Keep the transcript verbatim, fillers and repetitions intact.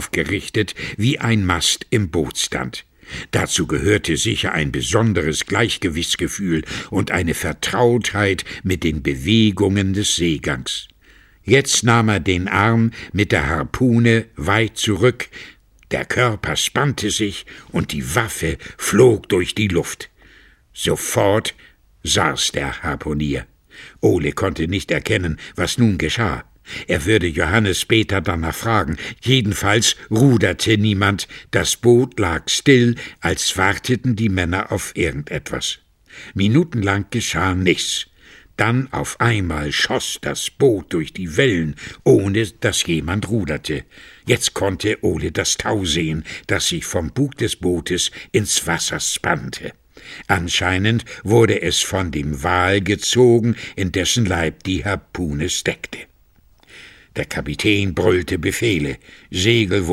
aufgerichtet wie ein Mast im Bootsstand. Dazu gehörte sicher ein besonderes Gleichgewichtsgefühl und eine Vertrautheit mit den Bewegungen des Seegangs. Jetzt nahm er den Arm mit der Harpune weit zurück, der Körper spannte sich und die Waffe flog durch die Luft. Sofort saß der Harpunier. Ole konnte nicht erkennen, was nun geschah. Er würde Johannes später danach fragen. Jedenfalls ruderte niemand, das Boot lag still, als warteten die Männer auf irgendetwas. Minutenlang geschah nichts. Dann auf einmal schoss das Boot durch die Wellen, ohne dass jemand ruderte. Jetzt konnte Ole das Tau sehen, das sich vom Bug des Bootes ins Wasser spannte. Anscheinend wurde es von dem Wal gezogen, in dessen Leib die Harpune steckte. Der Kapitän brüllte Befehle. Segel